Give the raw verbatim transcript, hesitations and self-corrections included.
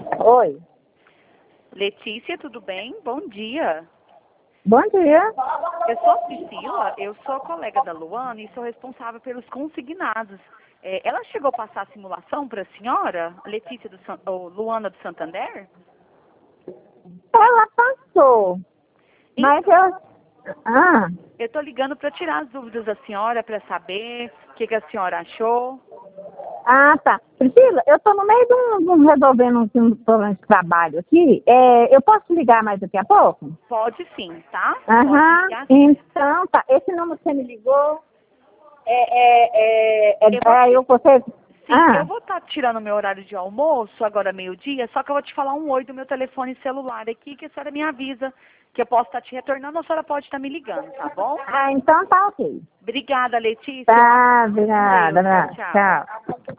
Oi. Letícia, tudo bem? Bom dia. Bom dia. Eu sou a Priscila, eu sou colega da Luana e sou responsável pelos consignados. É, ela chegou a passar a simulação para a senhora, Letícia do San- ou Luana do Santander? Ela passou, mas Então, eu... Ah, eu estou ligando para tirar as dúvidas da senhora, para saber o que, que a senhora achou. ah, tá. Priscila, eu tô no meio de um, de um resolvendo um, um problema de trabalho aqui. É, eu posso ligar mais daqui a pouco? Pode sim, tá? Pode Aham. ligar sim. Então, tá. Esse número que você me ligou é... é, é, é, Eu vou é te... eu, você... Sim, eu Ah, vou estar tirando meu horário de almoço, agora meio-dia, só que eu vou te falar um oi do meu telefone celular aqui, que a senhora me avisa que eu posso estar te retornando, ou a senhora pode estar me ligando, tá bom? ah, então tá ok. Obrigada, Letícia. Tá, Com Deus. obrigada. Tchau, Né? tchau. Tchau.